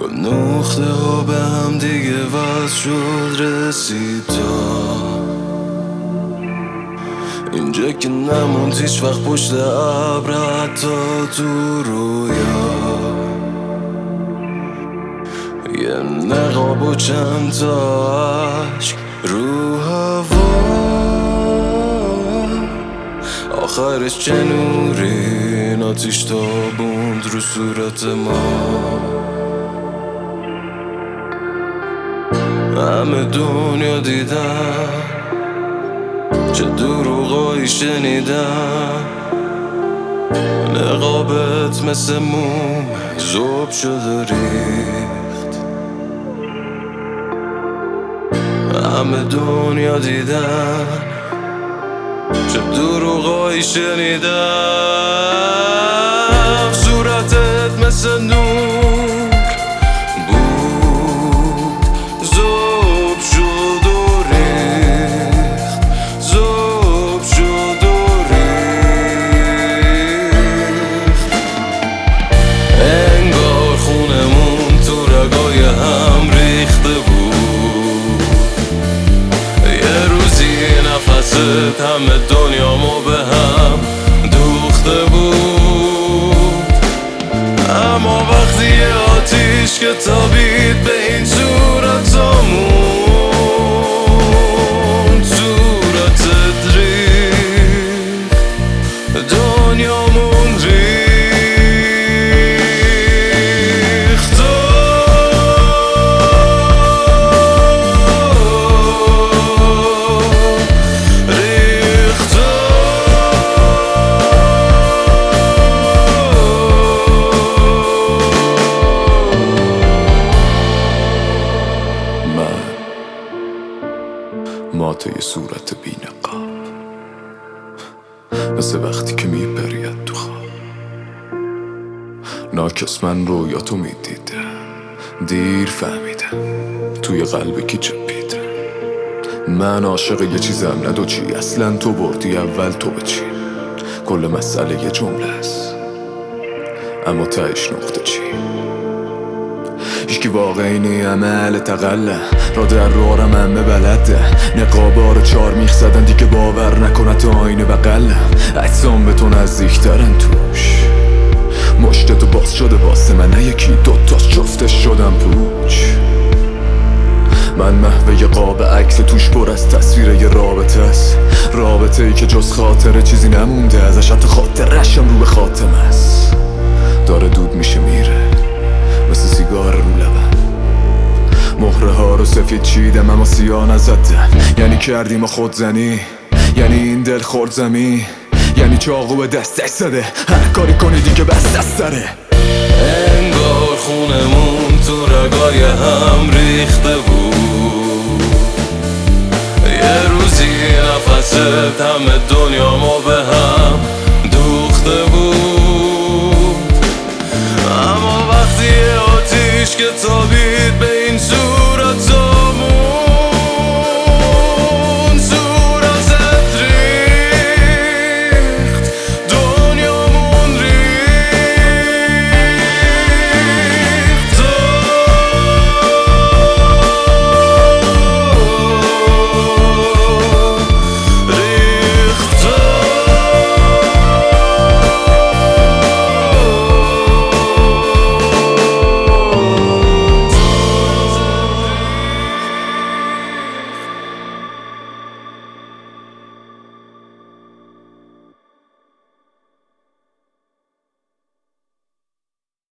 نقطه ها به هم دیگه وصل شد رسید اینجا که نموند هیچ وقت پشت ابر حتی تو رویا یه نقاب و چند تا عشق رو هوا آخرش چه نوری آتیش تابوند رو صورت ما همه دنیا دیدم چه دروغایی شنیدم نقابت مثل موم ذوب شده ریخت همه دنیا دیدم چه دروغایی شنیدم صورتت مثل نور بود ذوب شد و ریخت ذوب شد و ریخت انگار خونمون تو رگای هم ریخته بود یه روزی نفست همه دنیامو به هم دوخته بود اما وقتی یه آتیش که تابید به این صورتامون صورتت ریخت دنیامون ریخت ماته یه صورت بی نقاب مثل وقتی که میپرید تو خواب ناکس من رویاتو میدیدم دیر فهمیدم توی قلب کی چپیدم من عاشق یه چیزم نه دو چی اصلا تو بردی اول تو بچین کل مسئله یه جمله است اما تهش نقطه چی هیچکی واقعی نی عمل تقله را در روارم همه بلده نقابا رو 4 میخ زدن دیگه باور نکنه تو آینه بقله اجسام به تو نزدیکترن توش مشت تو باز شده واسه من نه یکی دوتاش جفتش شدم پوچ من محوه قاب عکس توش پر از تصویر یه رابطه است رابطه ای که جز خاطره چیزی نمونده ازش حتی خاطرشم رو به خاتم است داره دود میشه میره مثل سیگار رو لبم مهره ها رو سفید چیدم اما سیاه نزدم یعنی کردیم خودزنی یعنی این دل خورد زمین یعنی چاقو به دستش زده هر کاری کنی دیگه بس دست داره انگار خونمون تو رگای هم ریخته بود یه روزی نفست همه دنیامو به